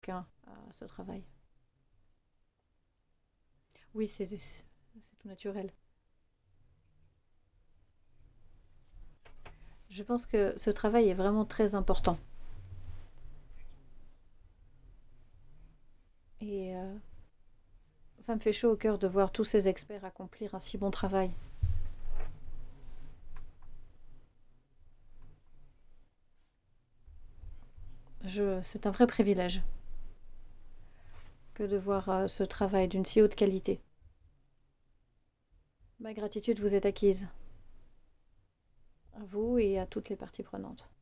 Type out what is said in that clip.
qu'un à ce travail. Oui, c'est tout naturel. Je pense que ce travail est vraiment très important et ça me fait chaud au cœur de voir tous ces experts accomplir un si bon travail. C'est un vrai privilège que de voir ce travail d'une si haute qualité. Ma gratitude vous est acquise, à vous et à toutes les parties prenantes.